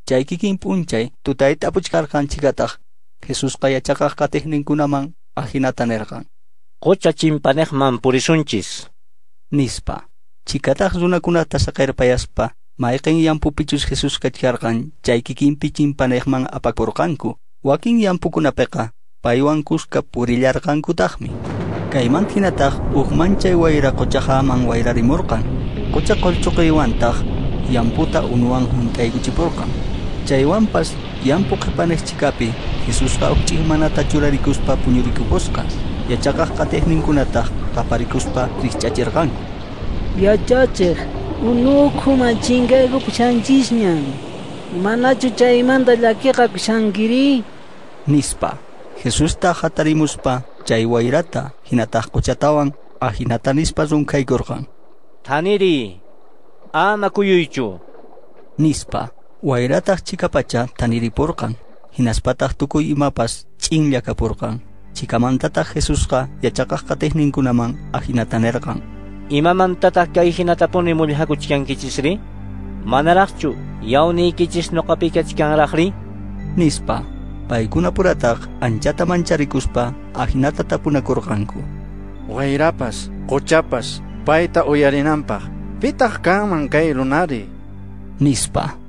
chay kikin p'unchay tutayta apuchkarqanchikataq Jesusqa yachaqaq katiqninkunaman ahinata nirqan. Qucha chimpanejman purisunchis nispa. Chikataq runakunata saqirpayaspa mayqin yampupichus Jesus kachkarqan chay kikinpi chimpanejman apapurqanku. Wakin yampukunapiqa paywan kuska purillarqankutaqmi. Kayman hinataq uqmanchay wayra quchahaman wayrarimurqan. Qucha qolchuqiwantaq yamputa unuwan hunt'aykuchipurqan. Chaywanpas yampu qipanejchikapi Jesusqa ukch'ihmanata churarikuspa puñurikupusqa. Yachaqaq katiqninkunataq qaparikuspa rikch'achirqanku. Yachachiq, unukhuman chinkayku pushanchisñan. Manachu chaymanta llakiqa kushankiri? Nispa. Jesusta hatarimuspa chay wayrata hinataq quchatawan ahinata nispa runkaykurqan. Thaniri, ama kuyuychu nispa. Wayrataq chikapacha thaniripurqan. Hinaspataq tukuy imapas ch'inllakapurqan. Chikamantataq Jesusqa yachaqaq katiqninkunaman ahinata nirqan. Imamantataq kay hinatapuni mullhakuchkankichisri? Manaraqchu yawniykichis nuqapi kachkanraqri? nispa. Paykunapurataq anchata mancharikuspa ahinata tapunakurqanku. Wayrapas, quchapas, payta uyarinanpaq, pitaq kanman kay runari? nispa.